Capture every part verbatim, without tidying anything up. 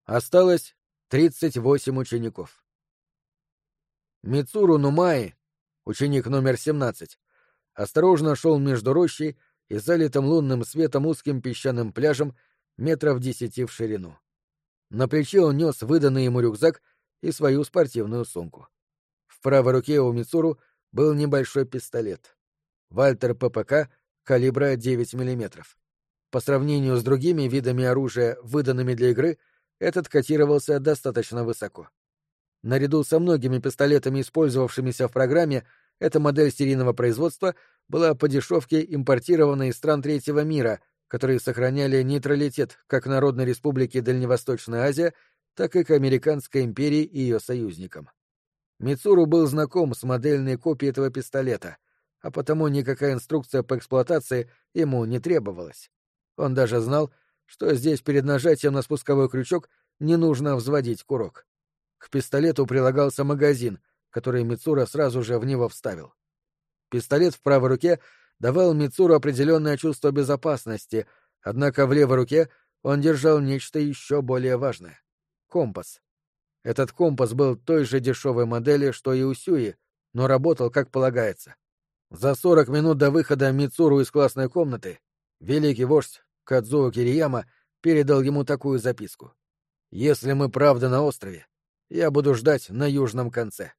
Осталось тридцать восемь учеников. Мицуру Нумаи, ученик номер семнадцать, осторожно шел между рощей и залитым лунным светом узким песчаным пляжем метров десяти в ширину. На плече он нес выданный ему рюкзак и свою спортивную сумку. В правой руке у Мицуру был небольшой пистолет. Вальтер ППК калибра девять миллиметров. По сравнению с другими видами оружия, выданными для игры, этот котировался достаточно высоко. Наряду со многими пистолетами, использовавшимися в программе, эта модель серийного производства была по дешевке импортирована из стран третьего мира, которые сохраняли нейтралитет как к Народной Республике Дальневосточная Азия, так и к Американской империи и ее союзникам. Мицуру был знаком с модельной копией этого пистолета, а потому никакая инструкция по эксплуатации ему не требовалась. Он даже знал, что здесь перед нажатием на спусковой крючок не нужно взводить курок. К пистолету прилагался магазин, который Мицуру сразу же в него вставил. Пистолет в правой руке давал Мицуру определенное чувство безопасности, однако в левой руке он держал нечто еще более важное — компас. Этот компас был той же дешевой модели, что и у Сюи, но работал как полагается. За сорок минут до выхода Мицуру из классной комнаты великий вождь Кадзуо Кирияма передал ему такую записку: «Если мы правда на острове, я буду ждать на южном конце».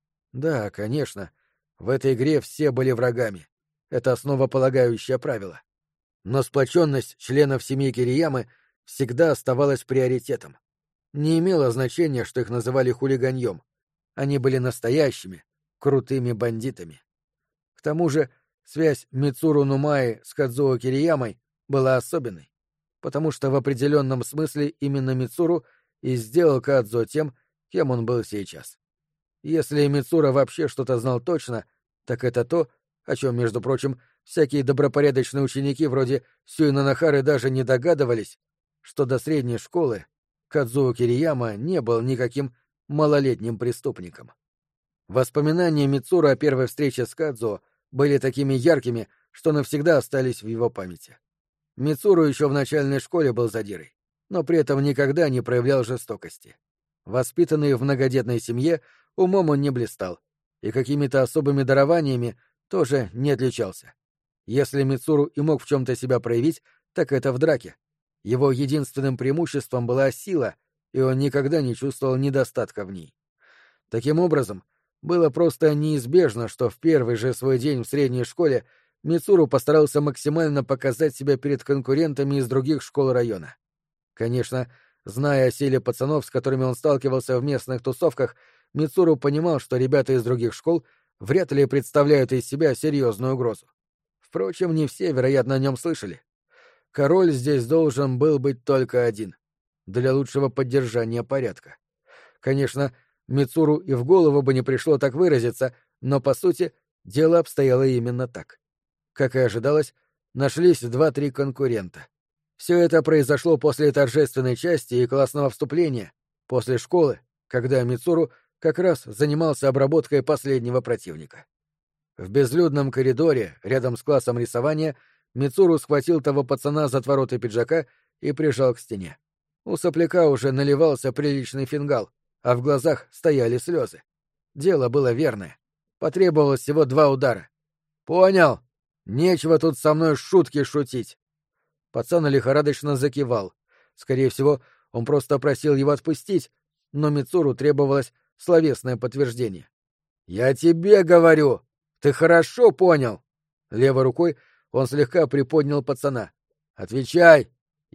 Да, конечно, в этой игре все были врагами. Это основополагающее правило. Но сплоченность членов семьи Кириямы всегда оставалась приоритетом. Не имело значения, что их называли хулиганьем. Они были настоящими, крутыми бандитами. К тому же связь Мицуру Нумаи с Кадзуо Кириямой была особенной, потому что в определенном смысле именно Мицуру и сделал Кадзуо тем, кем он был сейчас. Если Мицуру вообще что-то знал точно, так это то, о чем, между прочим, всякие добропорядочные ученики вроде Сюина Нахары даже не догадывались, что до средней школы Кадзуо Кирияма не был никаким малолетним преступником. Воспоминания Мицуру о первой встрече с Кадзуо были такими яркими, что навсегда остались в его памяти. Мицуру еще в начальной школе был задирой, но при этом никогда не проявлял жестокости. Воспитанный в многодетной семье, умом он не блистал, и какими-то особыми дарованиями тоже не отличался. Если Мицуру и мог в чем-то себя проявить, так это в драке. Его единственным преимуществом была сила, и он никогда не чувствовал недостатка в ней. Таким образом, было просто неизбежно, что в первый же свой день в средней школе Мицуру постарался максимально показать себя перед конкурентами из других школ района. Конечно, зная о силе пацанов, с которыми он сталкивался в местных тусовках, Мицуру понимал, что ребята из других школ вряд ли представляют из себя серьезную угрозу. Впрочем, не все, вероятно, о нем слышали. Король здесь должен был быть только один — для лучшего поддержания порядка. Конечно, Мицуру и в голову бы не пришло так выразиться, но, по сути, дело обстояло именно так. Как и ожидалось, нашлись два-три конкурента. Все это произошло после торжественной части и классного вступления, после школы, когда Мицуру как раз занимался обработкой последнего противника. В безлюдном коридоре, рядом с классом рисования, Мицуру схватил того пацана за отвороты пиджака и прижал к стене. У сопляка уже наливался приличный фингал, а в глазах стояли слезы. Дело было верное. Потребовалось всего два удара. «Понял! Нечего тут со мной шутки шутить!» Пацан лихорадочно закивал. Скорее всего, он просто просил его отпустить, но Мицуру требовалось словесное подтверждение. «Я тебе говорю! Ты хорошо понял!» Левой рукой он слегка приподнял пацана. «Отвечай!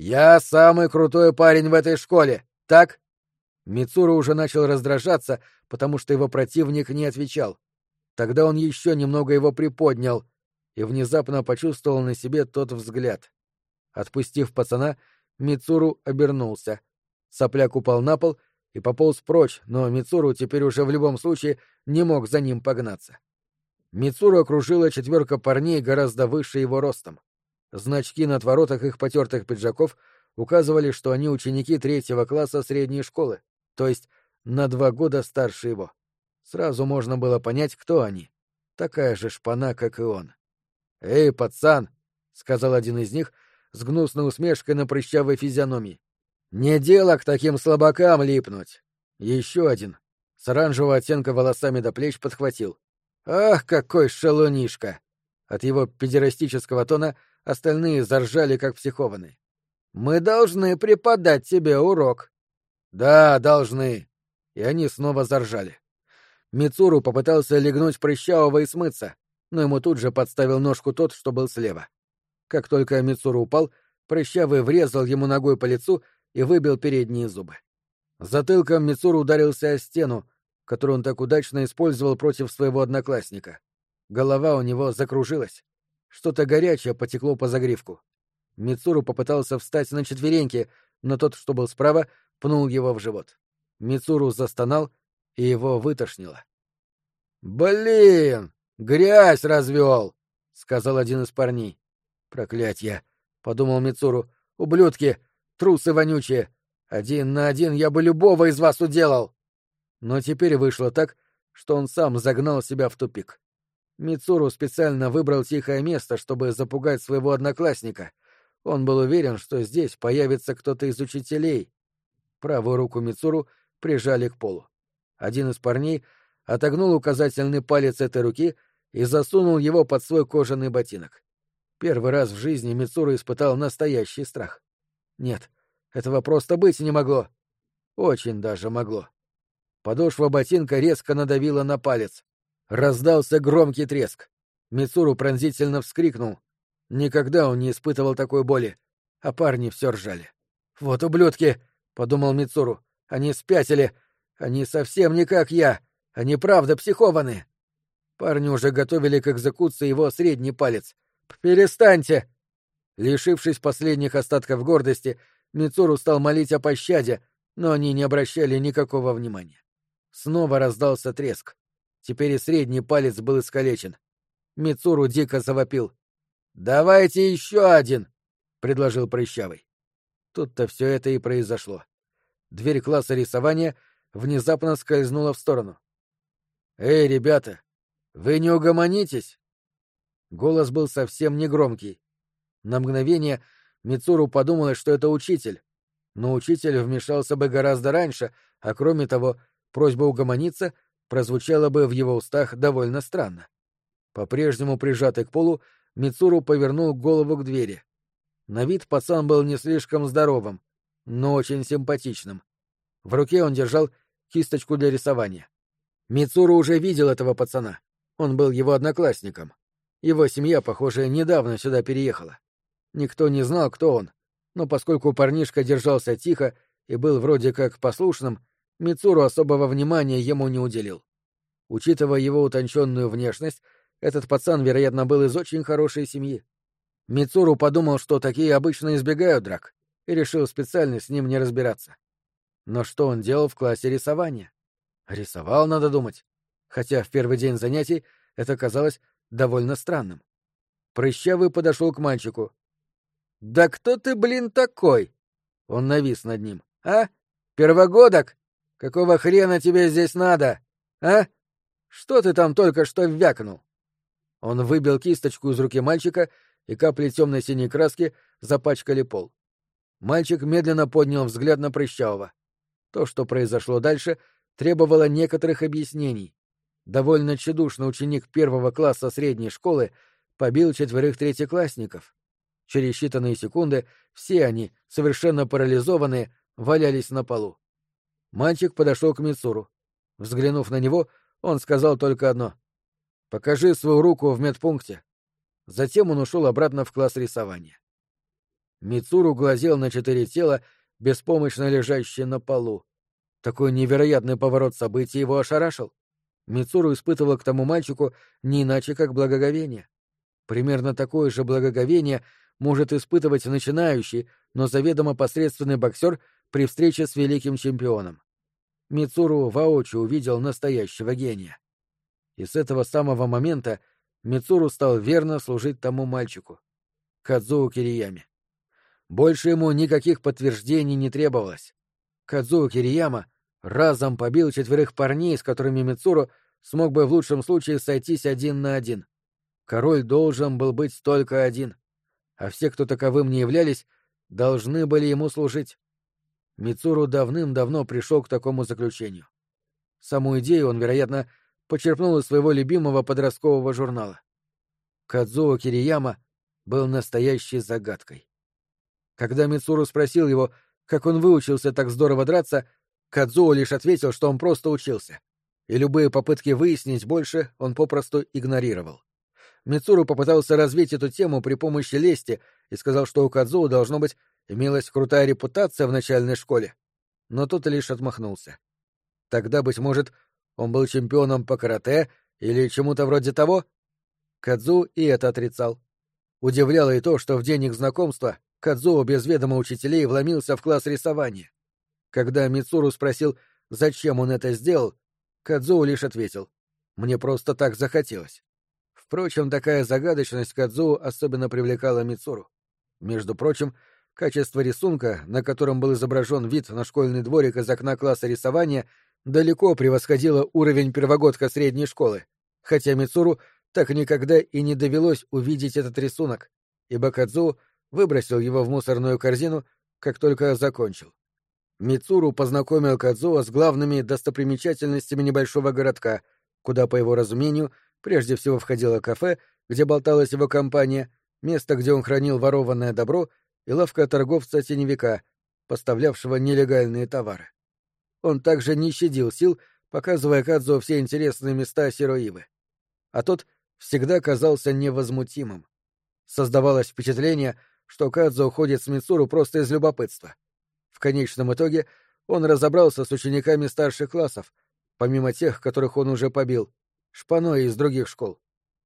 Я самый крутой парень в этой школе, так?» Мицуру уже начал раздражаться, потому что его противник не отвечал. Тогда он еще немного его приподнял и внезапно почувствовал на себе тот взгляд. Отпустив пацана, Мицуру обернулся. Сопляк упал на пол и пополз прочь, но Мицуру теперь уже в любом случае не мог за ним погнаться. Мицуру окружила четверка парней гораздо выше его ростом. Значки на отворотах их потертых пиджаков указывали, что они ученики третьего класса средней школы, то есть на два года старше его. Сразу можно было понять, кто они. Такая же шпана, как и он. «Эй, пацан!» — сказал один из них с гнусной усмешкой на прыщавой физиономии. Не дело к таким слабакам липнуть. Еще один, с оранжевого оттенка волосами до плеч, подхватил. Ах, какой шалунишка! От его педерастического тона остальные заржали, как психованные. Мы должны преподать тебе урок. Да, должны. И они снова заржали. Мицуру попытался легнуть Прыщавого и смыться, но ему тут же подставил ножку тот, что был слева. Как только Мицуру упал, Прыщавый врезал ему ногой по лицу и выбил передние зубы. Затылком Мицуру ударился о стену, которую он так удачно использовал против своего одноклассника. Голова у него закружилась. Что-то горячее потекло по загривку. Мицуру попытался встать на четвереньки, но тот, что был справа, пнул его в живот. Мицуру застонал, и его вытошнило. «Блин! Грязь развел!» — сказал один из парней. «Проклятье!» — подумал Мицуру. «Ублюдки! Трусы вонючие! Один на один я бы любого из вас уделал!» Но теперь вышло так, что он сам загнал себя в тупик. Мицуру специально выбрал тихое место, чтобы запугать своего одноклассника. Он был уверен, что здесь появится кто-то из учителей. Правую руку Мицуру прижали к полу. Один из парней отогнул указательный палец этой руки и засунул его под свой кожаный ботинок. Первый раз в жизни Мицуру испытал настоящий страх. Нет, этого просто быть не могло. Очень даже могло. Подошва ботинка резко надавила на палец. Раздался громкий треск. Мицуру пронзительно вскрикнул. Никогда он не испытывал такой боли, а парни все ржали. «Вот ублюдки!» — подумал Мицуру. «Они спятили! Они совсем не как я! Они правда психованные!» Парни уже готовили к экзекуции его средний палец. «Перестаньте!» Лишившись последних остатков гордости, Мицуру стал молить о пощаде, но они не обращали никакого внимания. Снова раздался треск. Теперь и средний палец был искалечен. Мицуру дико завопил. «Давайте еще один!» — предложил Прыщавый. Тут-то все это и произошло. Дверь класса рисования внезапно скользнула в сторону. «Эй, ребята, вы не угомонитесь?» Голос был совсем негромкий. На мгновение Мицуру подумала, что это учитель. Но учитель вмешался бы гораздо раньше, а кроме того, просьба угомониться прозвучала бы в его устах довольно странно. По-прежнему прижатый к полу, Мицуру повернул голову к двери. На вид пацан был не слишком здоровым, но очень симпатичным. В руке он держал кисточку для рисования. Мицуру уже видел этого пацана. Он был его одноклассником. Его семья, похоже, недавно сюда переехала. Никто не знал, кто он, но поскольку парнишка держался тихо и был вроде как послушным, Мицуру особого внимания ему не уделил. Учитывая его утонченную внешность, этот пацан, вероятно, был из очень хорошей семьи. Мицуру подумал, что такие обычно избегают драк, и решил специально с ним не разбираться. Но что он делал в классе рисования? Рисовал, надо думать. Хотя в первый день занятий это казалось довольно странным. Прыщавый подошел к мальчику. «Да кто ты, блин, такой?» Он навис над ним. «А? Первогодок? Какого хрена тебе здесь надо? А? Что ты там только что вякнул?» Он выбил кисточку из руки мальчика, и капли темно-синей краски запачкали пол. Мальчик медленно поднял взгляд на Прыщавого. То, что произошло дальше, требовало некоторых объяснений. Довольно тщедушный ученик первого класса средней школы побил четверых третьеклассников. Через считанные секунды все они, совершенно парализованные, валялись на полу. Мальчик подошел к Мицуру. Взглянув на него, он сказал только одно: «Покажи свою руку в медпункте». Затем он ушел обратно в класс рисования. Мицуру глазел на четыре тела, беспомощно лежащие на полу. Такой невероятный поворот событий его ошарашил. Мицуру испытывал к тому мальчику не иначе, как благоговение. Примерно такое же благоговение может испытывать начинающий, но заведомо посредственный боксер при встрече с великим чемпионом. Мицуру воочию увидел настоящего гения. И с этого самого момента Мицуру стал верно служить тому мальчику, Кадзуо Кирияме. Больше ему никаких подтверждений не требовалось. Кадзуо Кирияма разом побил четверых парней, с которыми Мицуру смог бы в лучшем случае сойтись один на один. Король должен был быть только один, а все, кто таковым не являлись, должны были ему служить. Мицуру давным-давно пришел к такому заключению. Саму идею он, вероятно, почерпнул из своего любимого подросткового журнала. Кадзуо Кирияма был настоящей загадкой. Когда Мицуру спросил его, как он выучился так здорово драться, Кадзуо лишь ответил, что он просто учился, и любые попытки выяснить больше он попросту игнорировал. Мицуру попытался развить эту тему при помощи лести и сказал, что у Кадзуо, должно быть, имелась крутая репутация в начальной школе, но тот лишь отмахнулся. Тогда, быть может, он был чемпионом по карате или чему-то вроде того? Кадзуо и это отрицал. Удивляло и то, что в день их знакомства Кадзуо без ведома учителей вломился в класс рисования. Когда Мицуру спросил, зачем он это сделал, Кадзуо лишь ответил: «Мне просто так захотелось». Впрочем, такая загадочность Кадзуо особенно привлекала Мицуру. Между прочим, качество рисунка, на котором был изображен вид на школьный дворик из окна класса рисования, далеко превосходило уровень первогодка средней школы, хотя Мицуру так никогда и не довелось увидеть этот рисунок, ибо Кадзуо выбросил его в мусорную корзину, как только закончил. Мицуру познакомил Кадзуо с главными достопримечательностями небольшого городка, куда, по его разумению, прежде всего входило кафе, где болталась его компания, место, где он хранил ворованное добро, и лавка торговца-теневика, поставлявшего нелегальные товары. Он также не щадил сил, показывая Кадзуо все интересные места Сироивы. А тот всегда казался невозмутимым. Создавалось впечатление, что Кадзуо ходит с Мицуру просто из любопытства. В конечном итоге он разобрался с учениками старших классов, помимо тех, которых он уже побил, шпаной из других школ.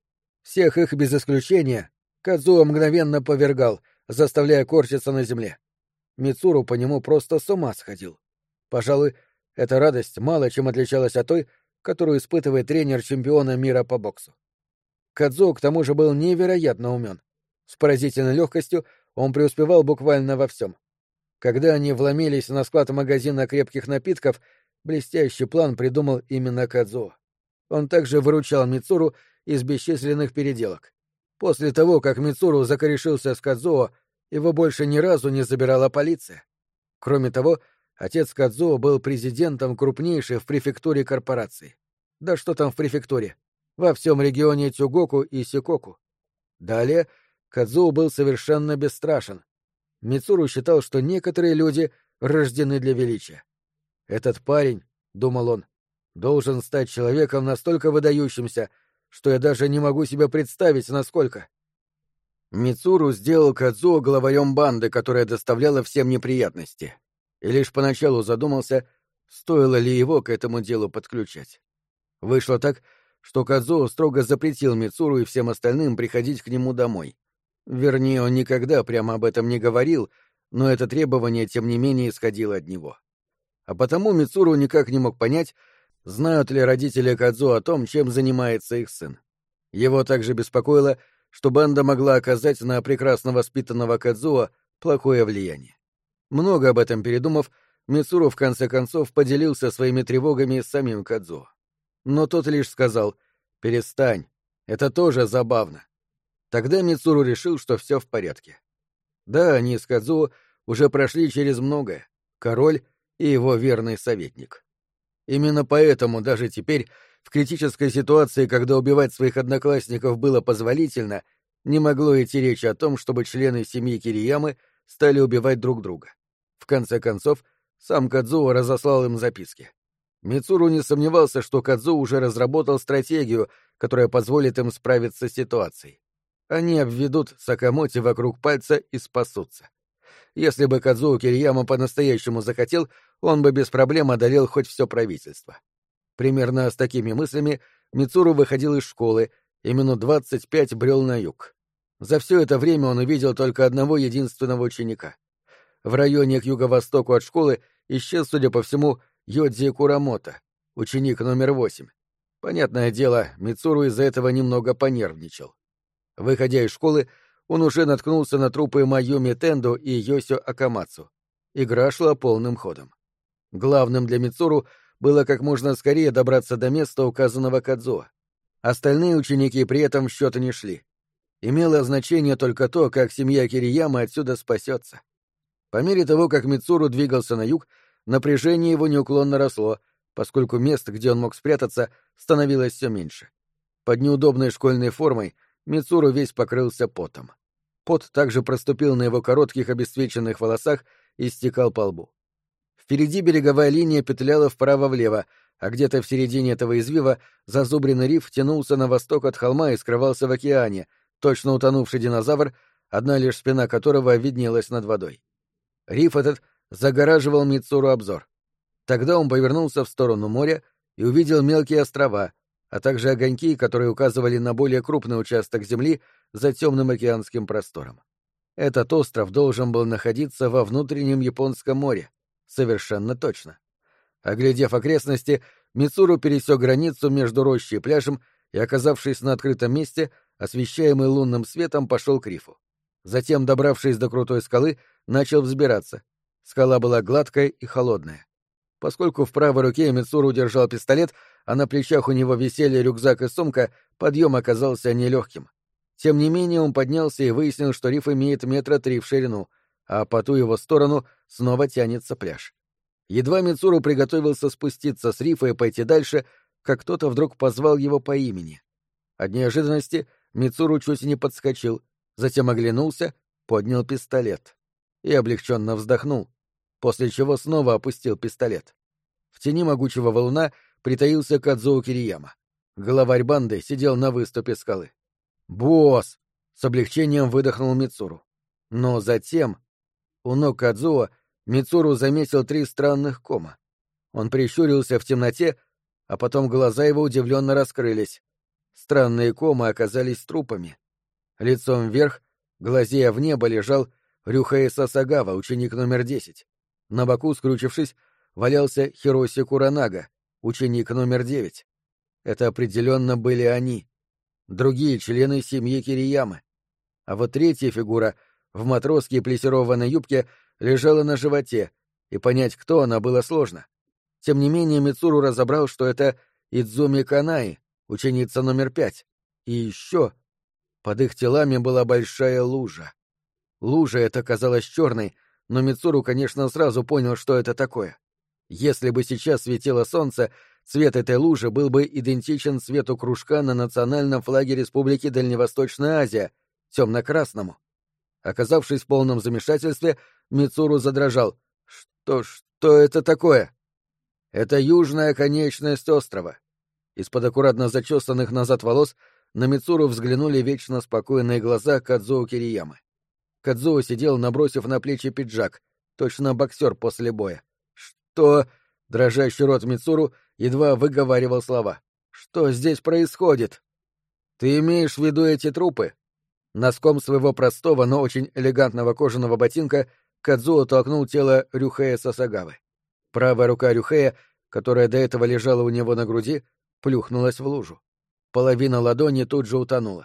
Всех их без исключения Кадзуо мгновенно повергал, заставляя корчиться на земле. Мицуру по нему просто с ума сходил. Пожалуй, эта радость мало чем отличалась от той, которую испытывает тренер чемпиона мира по боксу. Кадзуо к тому же был невероятно умен. С поразительной легкостью он преуспевал буквально во всем. Когда они вломились на склад магазина крепких напитков, блестящий план придумал именно Кадзуо. Он также выручал Мицуру из бесчисленных переделок. После того, как Мицуру закорешился с Кадзуо, его больше ни разу не забирала полиция. Кроме того, отец Кадзуо был президентом крупнейшей в префектуре корпорации. Да что там в префектуре? Во всем регионе Тюгоку и Сикоку. Далее Кадзуо был совершенно бесстрашен. Мицуру считал, что некоторые люди рождены для величия. «Этот парень, — думал он, — должен стать человеком настолько выдающимся, что я даже не могу себе представить, насколько». Мицуру сделал Кадзуо главарем банды, которая доставляла всем неприятности, и лишь поначалу задумался, стоило ли его к этому делу подключать. Вышло так, что Кадзуо строго запретил Мицуру и всем остальным приходить к нему домой. Вернее, он никогда прямо об этом не говорил, но это требование, тем не менее, исходило от него. А потому Мицуру никак не мог понять, знают ли родители Кадзуо о том, чем занимается их сын. Его также беспокоило, что банда могла оказать на прекрасно воспитанного Кадзуо плохое влияние. Много об этом передумав, Мицуру в конце концов поделился своими тревогами с самим Кадзуо. Но тот лишь сказал: «Перестань, это тоже забавно». Тогда Мицуру решил, что все в порядке. Да, они с Кадзуо уже прошли через многое, король и его верный советник. Именно поэтому даже теперь, в критической ситуации, когда убивать своих одноклассников было позволительно, не могло идти речи о том, чтобы члены семьи Кириямы стали убивать друг друга. В конце концов, сам Кадзуо разослал им записки. Мицуру не сомневался, что Кадзуо уже разработал стратегию, которая позволит им справиться с ситуацией. Они обведут Сакамоти вокруг пальца и спасутся. Если бы Кадзуо Кирияма по-настоящему захотел, он бы без проблем одолел хоть все правительство. Примерно с такими мыслями Мицуру выходил из школы и минут двадцать пять брел на юг. За все это время он увидел только одного единственного ученика. В районе к юго-востоку от школы исчез, судя по всему, Йодзи Курамото, ученик номер восемь. Понятное дело, Мицуру из-за этого немного понервничал. Выходя из школы, он уже наткнулся на трупы Майюми Тендо и Йосио Акамацу. Игра шла полным ходом. Главным для Мицуру было как можно скорее добраться до места, указанного Кадзуо. Остальные ученики при этом в счет не шли. Имело значение только то, как семья Кирияма отсюда спасется. По мере того, как Мицуру двигался на юг, напряжение его неуклонно росло, поскольку мест, где он мог спрятаться, становилось все меньше. Под неудобной школьной формой Мицуру весь покрылся потом. Пот также проступил на его коротких обесцвеченных волосах и стекал по лбу. Впереди береговая линия петляла вправо-влево, а где-то в середине этого извива зазубренный риф тянулся на восток от холма и скрывался в океане, точно утонувший динозавр, одна лишь спина которого виднелась над водой. Риф этот загораживал Мицуру обзор. Тогда он повернулся в сторону моря и увидел мелкие острова, а также огоньки, которые указывали на более крупный участок земли за темным океанским простором. Этот остров должен был находиться во внутреннем Японском море. Совершенно точно. Оглядев окрестности, Мицуру пересек границу между рощей и пляжем и, оказавшись на открытом месте, освещаемый лунным светом, пошел к рифу. Затем, добравшись до крутой скалы, начал взбираться. Скала была гладкая и холодная. Поскольку в правой руке Мицуру держал пистолет, а на плечах у него висели рюкзак и сумка, подъем оказался нелегким. Тем не менее он поднялся и выяснил, что риф имеет метра три в ширину, а по ту его сторону снова тянется пляж. Едва Мицуру приготовился спуститься с рифа и пойти дальше, как кто-то вдруг позвал его по имени. От неожиданности Мицуру чуть не подскочил, затем оглянулся, поднял пистолет и облегченно вздохнул, после чего снова опустил пистолет. В тени могучего валуна притаился Кадзуо Кирияма. Главарь банды сидел на выступе скалы. «Босс!» — с облегчением выдохнул Мицуру. Но затем у ног Кадзуо Мицуру заметил три странных кома. Он прищурился в темноте, а потом глаза его удивленно раскрылись. Странные комы оказались трупами. Лицом вверх, глазея в небо, лежал Рюхэй Сасагава, ученик номер десять. На боку, скрючившись, валялся Хироси Куранага, ученик номер девять. Это определенно были они. Другие члены семьи Кириямы. А вот третья фигура в матросской плессированной юбке лежала на животе, и понять, кто она, было сложно. Тем не менее Мицуру разобрал, что это Идзуми Канаи, ученица номер пять. И еще под их телами была большая лужа. Лужа эта казалась черной, но Мицуру, конечно, сразу понял, что это такое. Если бы сейчас светило солнце, цвет этой лужи был бы идентичен цвету кружка на национальном флаге Республики Дальневосточная Азия, темно-красному. Оказавшись в полном замешательстве, Мицуру задрожал. Что, что это такое? Это южная конечность острова. Из-под аккуратно зачесанных назад волос на Мицуру взглянули вечно спокойные глаза Кадзуо Кириямы. Кадзуо сидел, набросив на плечи пиджак, точно боксер после боя. «Что?» — дрожащий рот Мицуру едва выговаривал слова. «Что здесь происходит?» «Ты имеешь в виду эти трупы?» Носком своего простого, но очень элегантного кожаного ботинка Кадзуо толкнул тело Рюхэя Сасагавы. Правая рука Рюхэя, которая до этого лежала у него на груди, плюхнулась в лужу. Половина ладони тут же утонула.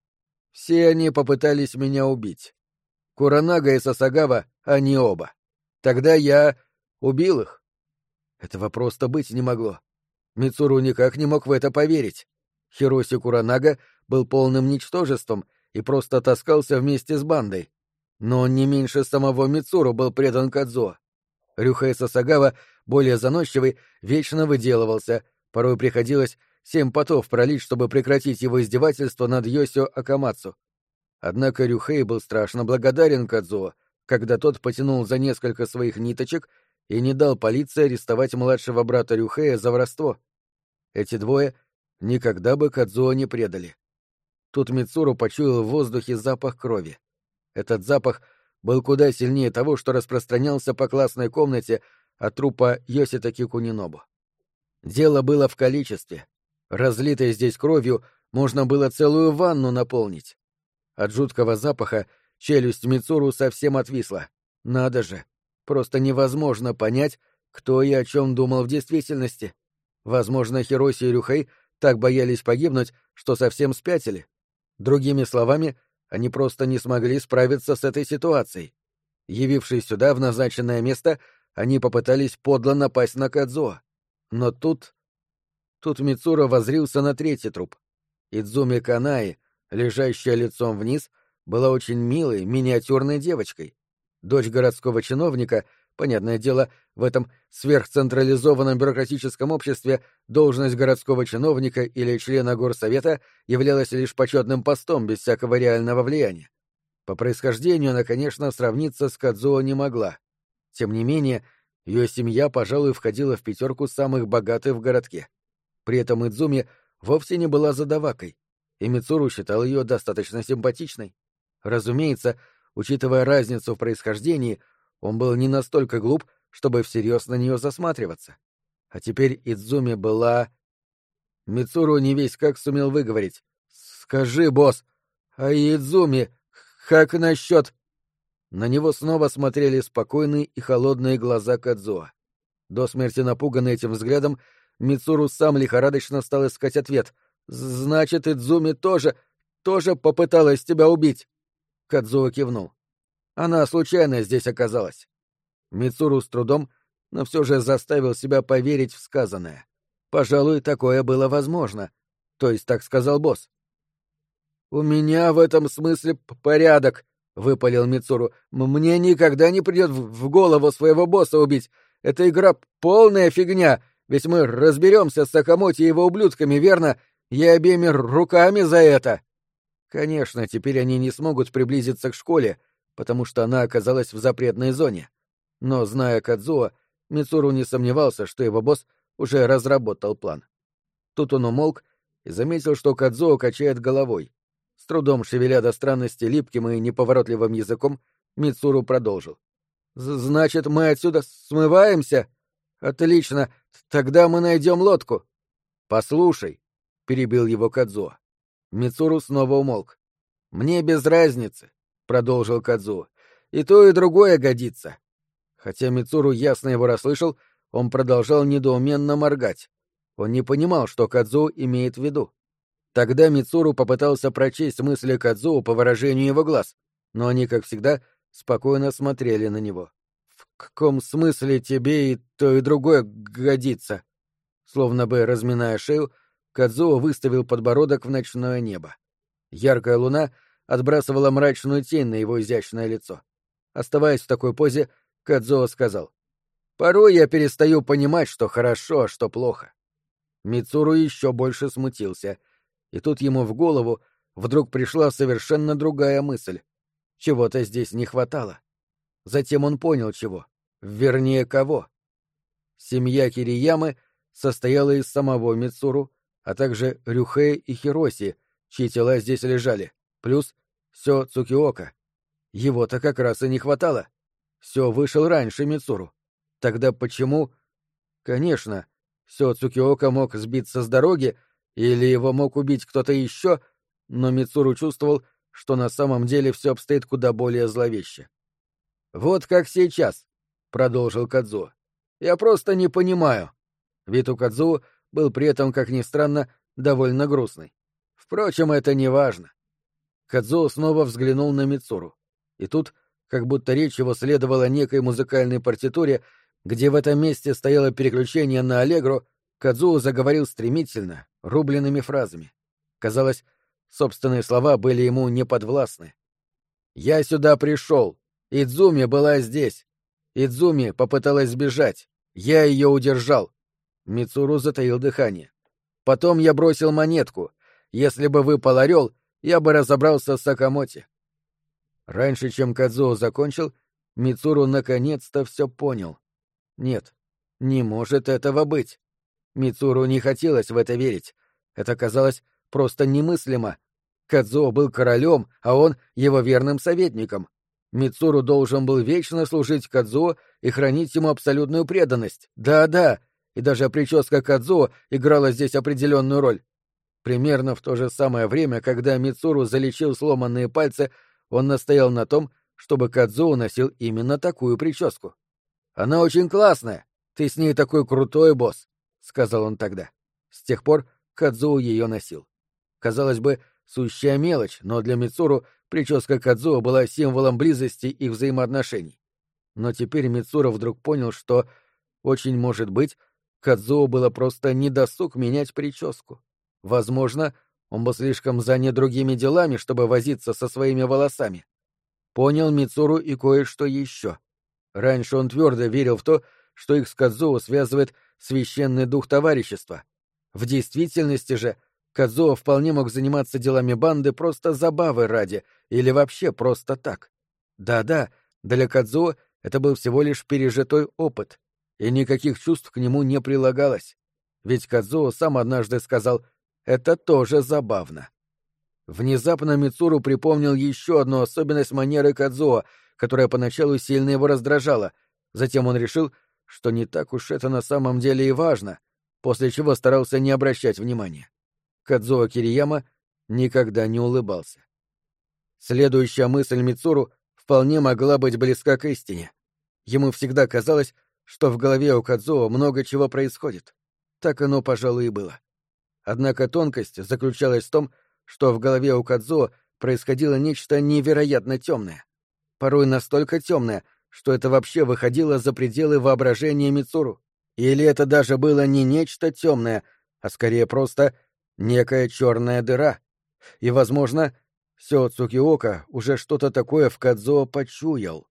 Все они попытались меня убить. Куранага и Сасагава, они оба. Тогда я убил их. Этого просто быть не могло. Мицуру никак не мог в это поверить. Хироси Куранага был полным ничтожеством и просто таскался вместе с бандой. Но он не меньше самого Мицуру был предан Кадзуо. Рюхэй Сасагава, более заносчивый, вечно выделывался, порой приходилось семь потов пролить, чтобы прекратить его издевательство над Йосио Акамацу. Однако Рюхэй был страшно благодарен Кадзуо, когда тот потянул за несколько своих ниточек и не дал полиции арестовать младшего брата Рюхэя за воровство. Эти двое никогда бы Кадзуо не предали. Тут Мицуру почуял в воздухе запах крови. Этот запах был куда сильнее того, что распространялся по классной комнате от трупа Йосита Кикунинобу. Дело было в количестве. Разлитой здесь кровью можно было целую ванну наполнить. От жуткого запаха челюсть Мицуру совсем отвисла. Надо же, просто невозможно понять, кто и о чем думал в действительности. Возможно, Хироси и Рюхэй так боялись погибнуть, что совсем спятили. Другими словами, они просто не смогли справиться с этой ситуацией. Явившись сюда, в назначенное место, они попытались подло напасть на Кадзуо. Но тут... Тут Мицуру воззрился на третий труп. Идзуми Канаи, лежащая лицом вниз, была очень милой, миниатюрной девочкой. Дочь городского чиновника, понятное дело, в этом сверхцентрализованном бюрократическом обществе должность городского чиновника или члена горсовета являлась лишь почетным постом без всякого реального влияния. По происхождению она, конечно, сравниться с Кадзуо не могла. Тем не менее, ее семья, пожалуй, входила в пятерку самых богатых в городке. При этом Идзуми вовсе не была задавакой, и Мицуру считал ее достаточно симпатичной. Разумеется, учитывая разницу в происхождении, он был не настолько глуп, чтобы всерьез на нее засматриваться. А теперь Идзуми была... Мицуру не весь как сумел выговорить. «Скажи, босс, а Идзуми, как насчет...» На него снова смотрели спокойные и холодные глаза Кадзуо. До смерти напуганный этим взглядом, Мицуру сам лихорадочно стал искать ответ. «Значит, Идзуми тоже... тоже попыталась тебя убить?» Кадзуо кивнул. Она случайно здесь оказалась. Мицуру с трудом, но все же заставил себя поверить в сказанное. Пожалуй, такое было возможно. То есть так сказал босс. «У меня в этом смысле порядок», — выпалил Мицуру. «Мне никогда не придет в голову своего босса убить. Эта игра полная фигня, ведь мы разберемся с Сакамото и его ублюдками, верно? Я обеими руками за это». Конечно, теперь они не смогут приблизиться к школе, потому что она оказалась в запретной зоне. Но, зная Кадзуо, Мицуру не сомневался, что его босс уже разработал план. Тут он умолк и заметил, что Кадзуо качает головой. С трудом шевеля до странности липким и неповоротливым языком, Мицуру продолжил. «Значит, мы отсюда смываемся? Отлично, тогда мы найдем лодку». «Послушай», — перебил его Кадзуо. Мицуру снова умолк. «Мне без разницы», — продолжил Кадзуо. «И то, и другое годится». Хотя Мицуру ясно его расслышал, он продолжал недоуменно моргать. Он не понимал, что Кадзуо имеет в виду. Тогда Мицуру попытался прочесть мысли Кадзуо по выражению его глаз, но они, как всегда, спокойно смотрели на него. «В каком смысле тебе и то, и другое годится?» Словно бы разминая шею, Кадзуо выставил подбородок в ночное небо. Яркая луна отбрасывала мрачную тень на его изящное лицо. Оставаясь в такой позе, Кадзуо сказал: «Порой я перестаю понимать, что хорошо, а что плохо». Мицуру еще больше смутился, и тут ему в голову вдруг пришла совершенно другая мысль. Чего-то здесь не хватало. Затем он понял, чего. Вернее, кого. Семья Кириямы состояла из самого Мицуру, а также Рюхэ и Хироси, чьи тела здесь лежали, плюс Сё Цукиока. Его-то как раз и не хватало. Сё вышел раньше Мицуру. Тогда почему... Конечно, Сё Цукиока мог сбиться с дороги, или его мог убить кто-то еще, но Мицуру чувствовал, что на самом деле все обстоит куда более зловеще. «Вот как сейчас», — продолжил Кадзуо. «Я просто не понимаю». Вид у Кадзуо был при этом, как ни странно, довольно грустный. Впрочем, это не важно. Кадзуо снова взглянул на Мицуру. И тут, как будто речь его следовала некой музыкальной партитуре, где в этом месте стояло переключение на аллегро, Кадзуо заговорил стремительно, рубленными фразами. Казалось, собственные слова были ему неподвластны. «Я сюда пришел. Идзуми была здесь. Идзуми попыталась сбежать. Я ее удержал». Мицуру затаил дыхание. «Потом я бросил монетку. Если бы выпал орел, я бы разобрался с Сакамото». Раньше, чем Кадзуо закончил, Мицуру наконец-то все понял. Нет, не может этого быть. Мицуру не хотелось в это верить. Это казалось просто немыслимо. Кадзуо был королем, а он его верным советником. Мицуру должен был вечно служить Кадзуо и хранить ему абсолютную преданность. Да-да, и даже прическа Кадзуо играла здесь определенную роль. Примерно в то же самое время, когда Мицуру залечил сломанные пальцы, он настоял на том, чтобы Кадзуо носил именно такую прическу. «Она очень классная. Ты с ней такой крутой, босс», — сказал он тогда. С тех пор Кадзуо ее носил. Казалось бы, сущая мелочь, но для Мицуру прическа Кадзуо была символом близости их взаимоотношений. Но теперь Мицуру вдруг понял, что, очень может быть, Кадзуо было просто недосуг менять прическу. Возможно, он был слишком занят другими делами, чтобы возиться со своими волосами. Понял Мицуру и кое-что еще. Раньше он твердо верил в то, что их с Кадзуо связывает священный дух товарищества. В действительности же Кадзуо вполне мог заниматься делами банды просто забавы ради или вообще просто так. Да-да, для Кадзуо это был всего лишь пережитой опыт, и никаких чувств к нему не прилагалось. Ведь Кадзуо сам однажды сказал «это тоже забавно». Внезапно Мицуру припомнил еще одну особенность манеры Кадзуо, которая поначалу сильно его раздражала. Затем он решил, что не так уж это на самом деле и важно, после чего старался не обращать внимания. Кадзуо Кирияма никогда не улыбался. Следующая мысль Мицуру вполне могла быть близка к истине. Ему всегда казалось, что в голове у Кадзуо много чего происходит. Так оно, пожалуй, и было. Однако тонкость заключалась в том, что в голове у Кадзуо происходило нечто невероятно темное. Порой настолько темное, что это вообще выходило за пределы воображения Мицуру. Или это даже было не нечто темное, а скорее просто некая черная дыра. И, возможно, Сё Цукиока уже что-то такое в Кадзуо почуял.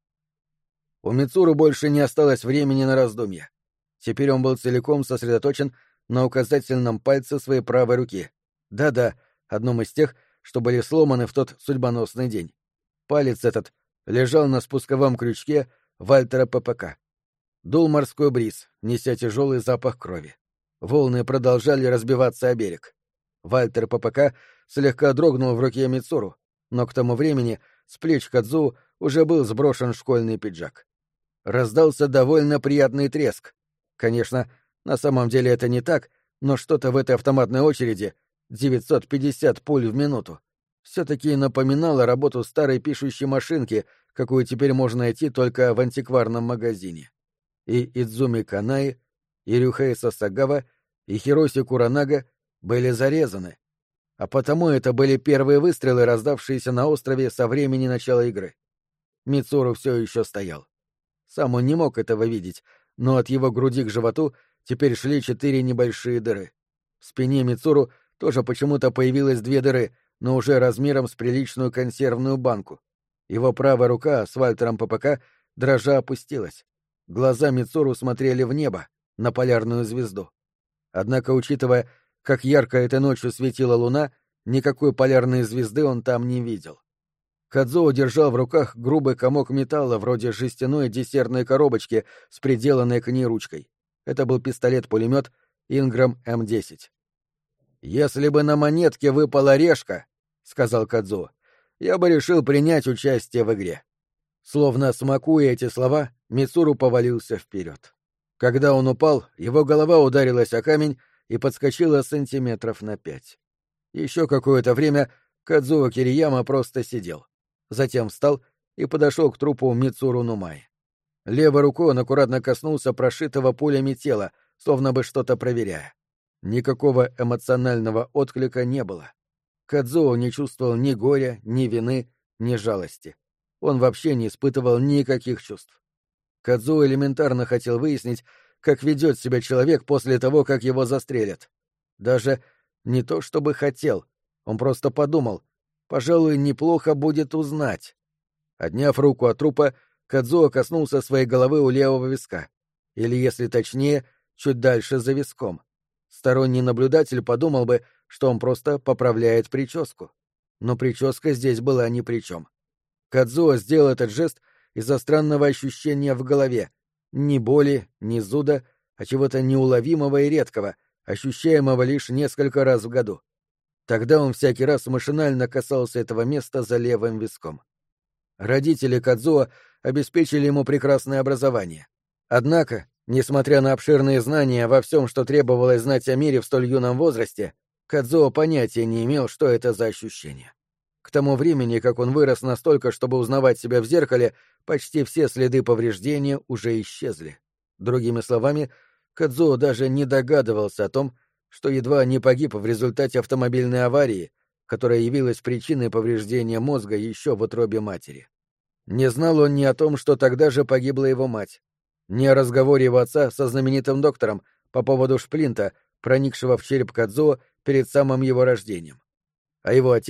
У Мицуру больше не осталось времени на раздумья. Теперь он был целиком сосредоточен на указательном пальце своей правой руки. Да-да, одном из тех, что были сломаны в тот судьбоносный день. Палец этот лежал на спусковом крючке Вальтера ППК. Дул морской бриз, неся тяжелый запах крови. Волны продолжали разбиваться о берег. Вальтер ППК слегка дрогнул в руке Мицуру, но к тому времени с плеч Кадзу уже был сброшен школьный пиджак. Раздался довольно приятный треск. Конечно, на самом деле это не так, но что-то в этой автоматной очереди девятьсот пятьдесят пуль в минуту все-таки напоминало работу старой пишущей машинки, какую теперь можно найти только в антикварном магазине. И Идзуми Канаи, и Рюхей Сасагава, и Хироси Куранага были зарезаны, а потому это были первые выстрелы, раздавшиеся на острове со времени начала игры. Мицуру все еще стоял. Сам он не мог этого видеть, но от его груди к животу теперь шли четыре небольшие дыры. В спине Мицуру тоже почему-то появилось две дыры, но уже размером с приличную консервную банку. Его правая рука с Вальтером ППК дрожа опустилась. Глаза Мицуру смотрели в небо, на полярную звезду. Однако, учитывая, как ярко этой ночью светила луна, никакой полярной звезды он там не видел. Кадзуо держал в руках грубый комок металла вроде жестяной десертной коробочки с приделанной к ней ручкой. Это был пистолет-пулемет Ingram эм десять. «Если бы на монетке выпала решка, — сказал Кадзуо, — я бы решил принять участие в игре». Словно смакуя эти слова, Мицуру повалился вперед. Когда он упал, его голова ударилась о камень и подскочила сантиметров на пять. Еще какое-то время Кадзуо Кирияма просто сидел. Затем встал и подошел к трупу Мицуру Нумаи. Левой рукой он аккуратно коснулся прошитого пулями тела, словно бы что-то проверяя. Никакого эмоционального отклика не было. Кадзуо не чувствовал ни горя, ни вины, ни жалости. Он вообще не испытывал никаких чувств. Кадзуо элементарно хотел выяснить, как ведет себя человек после того, как его застрелят. Даже не то чтобы хотел, он просто подумал, пожалуй, неплохо будет узнать. Отняв руку от трупа, Кадзуо коснулся своей головы у левого виска, или, если точнее, чуть дальше за виском. Сторонний наблюдатель подумал бы, что он просто поправляет прическу. Но прическа здесь была ни при чем. Кадзуо сделал этот жест из-за странного ощущения в голове. Ни боли, ни зуда, а чего-то неуловимого и редкого, ощущаемого лишь несколько раз в году. Тогда он всякий раз машинально касался этого места за левым виском. Родители Кадзуо обеспечили ему прекрасное образование. Однако, несмотря на обширные знания во всем, что требовалось знать о мире в столь юном возрасте, Кадзуо понятия не имел, что это за ощущение. К тому времени, как он вырос настолько, чтобы узнавать себя в зеркале, почти все следы повреждения уже исчезли. Другими словами, Кадзуо даже не догадывался о том, что едва не погиб в результате автомобильной аварии, которая явилась причиной повреждения мозга еще в утробе матери. Не знал он ни о том, что тогда же погибла его мать, ни о разговоре его отца со знаменитым доктором по поводу шплинта, проникшего в череп Кадзуо перед самым его рождением. А его отец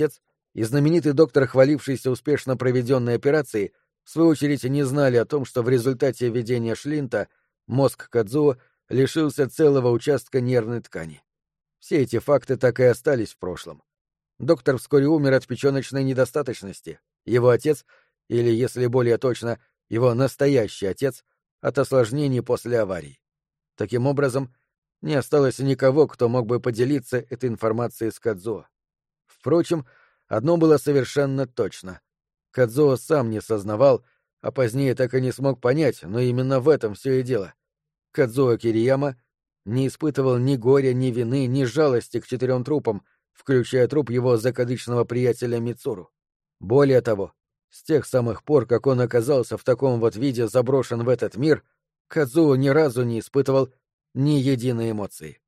и знаменитый доктор, хвалившийся успешно проведенной операцией, в свою очередь не знали о том, что в результате введения шлинта мозг Кадзуо лишился целого участка нервной ткани. Все эти факты так и остались в прошлом. Доктор вскоре умер от печёночной недостаточности. Его отец, или, если более точно, его настоящий отец, от осложнений после аварии. Таким образом, не осталось никого, кто мог бы поделиться этой информацией с Кадзуо. Впрочем, одно было совершенно точно. Кадзуо сам не сознавал, а позднее так и не смог понять, но именно в этом все и дело. Кадзуо Кирияма не испытывал ни горя, ни вины, ни жалости к четырем трупам, включая труп его закадычного приятеля Мицуру. Более того, с тех самых пор, как он оказался в таком вот виде заброшен в этот мир, Кадзуо ни разу не испытывал ни единой эмоции.